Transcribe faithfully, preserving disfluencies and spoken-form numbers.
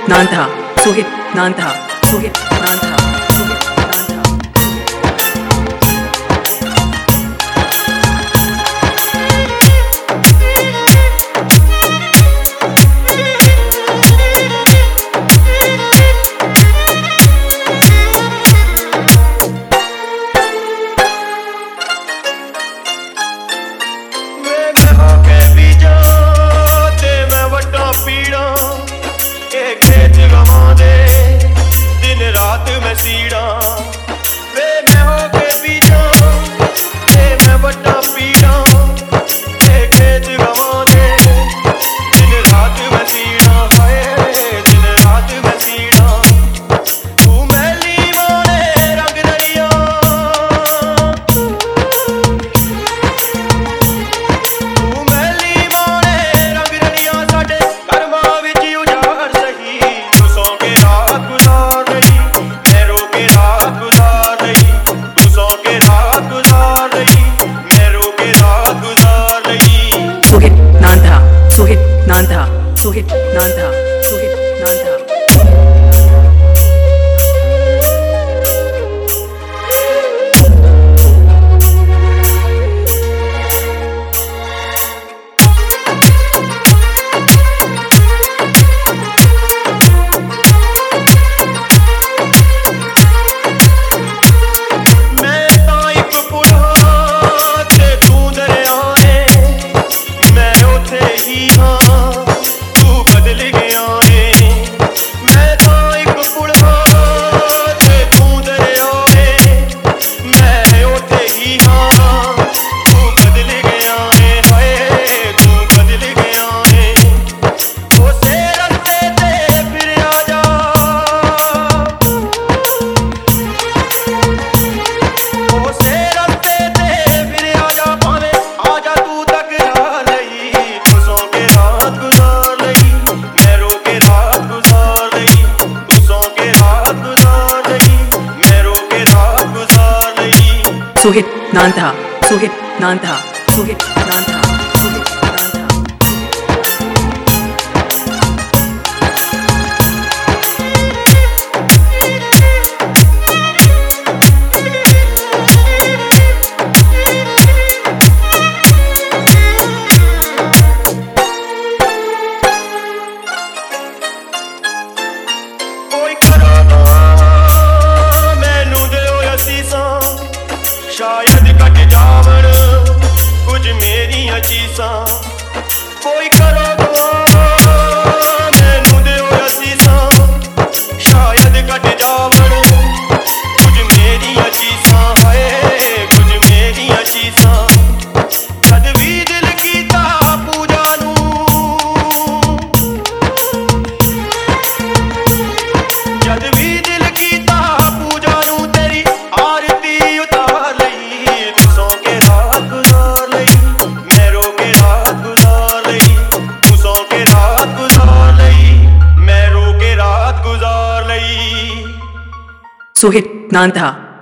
नांधा सोहित नांधा सोहित नांधा सोहित नांधा दिन रात मैं सीड़ा वे मैं हो के बीजा ते मैं बड़ा पीड़ा ते खेत गवा दे दिन रात मैं सीड़ा है दिन रात मैं सीड़ा तू मैली वाले रंग दरिया तू मैली वाले रंग दरिया साडे कर्मा विच उजाड़ सही तू सौ के रात गुजार सोहित नांधा सोहित नांधा सोहित नांधा सोहित नांधा सोहित नांधा सोहित नांधा सोहित नांधा सोहित नांधा कोई करो ना मैनू दिओ असीसां शायद कट जावन कुछ मेरियां चीज़ां कोई करो दुआ मैनू दिओ असीसां शायद कट जावन कुछ मेरियां चीज़ां है कुछ मेरियां चीज़ां जद भी दिल कीता पूजा नू जद भी दिल कीता पूजा नू तेरी आरती उतार लई तू सौ के रात गुजार लई मैं रो के रात गुजार लई तू सौ के रात गुजार लई मैं रो के रात गुजार लई सोहित नांधा